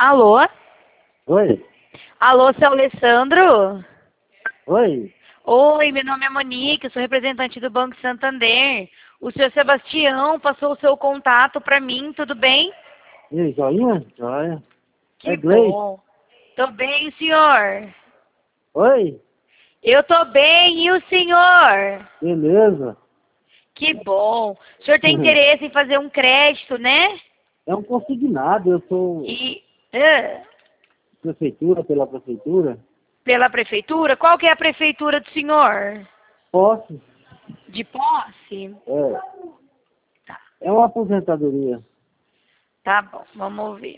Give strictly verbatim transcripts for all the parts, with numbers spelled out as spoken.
Alô? Oi? Alô, seu Alessandro? Oi? Oi, meu nome é Monique, eu sou representante do Banco Santander. O senhor Sebastião passou o seu contato para mim, tudo bem? E aí, joinha? Joia. Que É Gleice? bom. Tô bem, senhor? Oi? Eu tô bem, e o senhor? Beleza. Que bom. O senhor tem interesse em fazer um crédito, né? É um consignado, eu sou E... ah, prefeitura, pela prefeitura. pela prefeitura? Qual que é a prefeitura do senhor? Posso? De Posse? É. Tá, É uma aposentadoria. tá bom, vamos ver.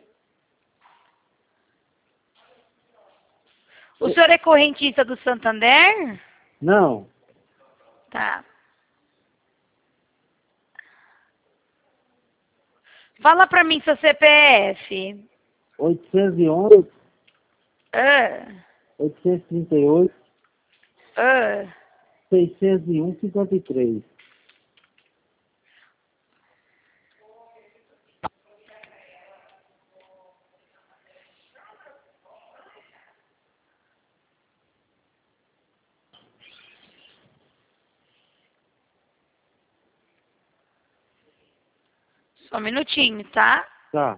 O senhor é correntista do Santander? Não. Tá. Fala pra mim seu C P F. oitocentos e onze, Ah, oitocentos e trinta e oito, ah. seiscentos e um, cinquenta e três. Só um minutinho, tá? Tá.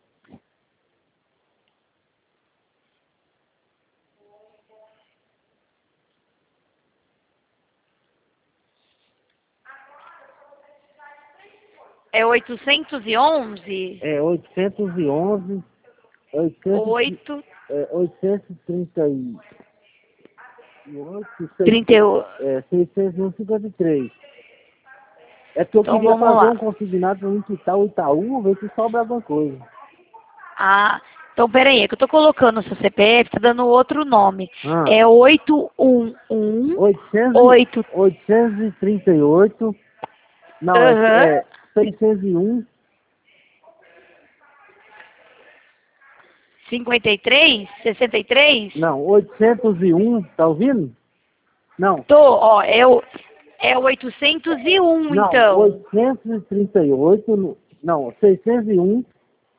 É oitocentos e onze? É oitocentos e onze, oitocentos, oito, é, oitocentos e trinta e oito, trinta e oito. é, seiscentos e um, cinquenta e três. É que eu Então queria vamos fazer lá. um consignado para mim quitar o Itaú, ver se sobra alguma coisa. Ah, então peraí, é que eu tô colocando o seu C P F, tá dando outro nome. Ah, É oito um um oitocentos, oito. oitocentos e trinta e oito, não, é, Aham. é seiscentos e um, cinquenta e três? sessenta e três? não, oitocentos e um, tá ouvindo? Não, Tô, ó, é o é o oitocentos e um, não, então. oitocentos e trinta e oito, no- não, seiscentos e um,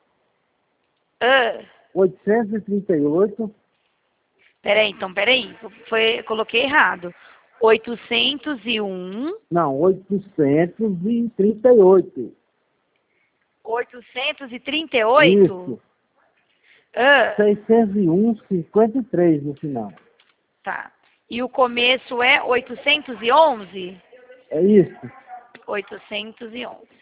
Ah, oitocentos e trinta e oito, peraí, então peraí, foi, eu coloquei errado. oitocentos e um, não, oitocentos e trinta e oito, oitocentos e trinta e oito? isso, Ah, seiscentos e um, cinquenta e três no final, tá. E o começo é oitocentos e onze? é isso. oitocentos e onze.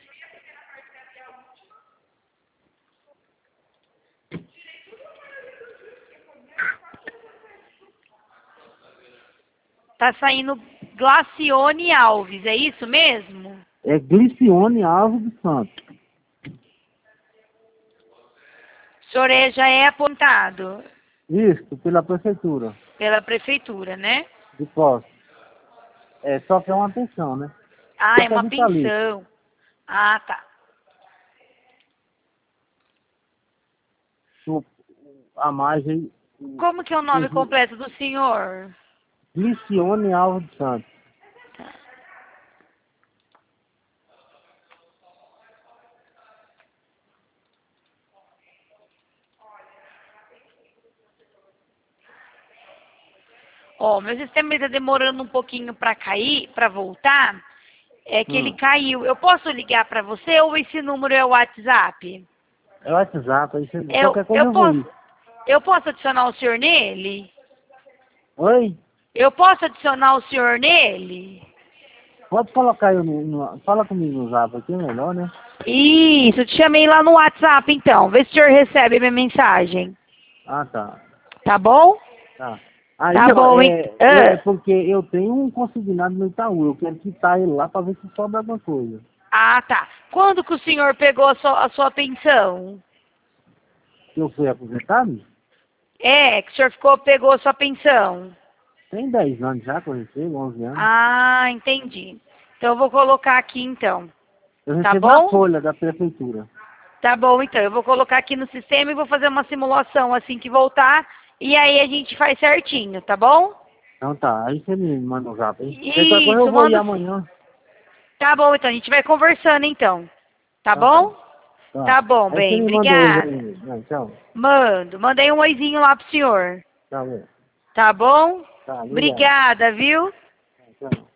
Tá saindo Glacione Alves, é isso mesmo? É Glicione Alves dos Santos. O senhor é- já é apontado Isso, pela prefeitura pela prefeitura, né? de Poços. É, só que é uma pensão, né? Ah, Só é que é uma vitalício. pensão. Ah, tá. O- A margem, o- Como que é o nome o- completo do senhor? Glicione Alves dos Santos. Tá. Ó, meu sistema está demorando um pouquinho para cair, para voltar. É que ele Hum. caiu. Eu posso ligar para você ou esse número é o WhatsApp? É o WhatsApp, aí você, Eu, qualquer coisa eu eu vou posso, ir. eu posso adicionar o senhor nele? Oi? Eu posso adicionar o senhor nele? Pode colocar eu no, no- fala comigo no zap aqui, é melhor, né? Isso, eu te chamei lá no WhatsApp então. Vê se o senhor recebe minha mensagem. Ah, tá. Tá bom? Tá. Aí, Tá ó, bom, hein? é, é Ah, porque eu tenho um consignado no Itaú, eu quero quitar ele lá pra ver se sobra alguma coisa. ah, tá. Quando que o senhor pegou a sua, a sua pensão? Eu fui aposentado? É, que o senhor ficou, pegou a sua pensão. Tem dez anos já que eu recebo, onze anos. Ah, entendi. Então eu vou colocar aqui então. Eu Tá recebo a bom? folha da prefeitura. Tá bom, então. Eu vou colocar aqui no sistema e vou fazer uma simulação assim que voltar. E aí a gente faz certinho, tá bom? Então tá, aí você me manda um zap, hein? Qualquer coisa eu Isso, vou ir manda. amanhã. Tá bom, então. A gente vai conversando então. Tá Então tá. bom? Tá, Tá bom, Aí bem, você me manda obrigada. hoje aí. Vai, tchau. Mando. Mandei um oizinho lá pro senhor. Tá bom. Tá bom? Tá, obrigado. Obrigada, viu? Tchau.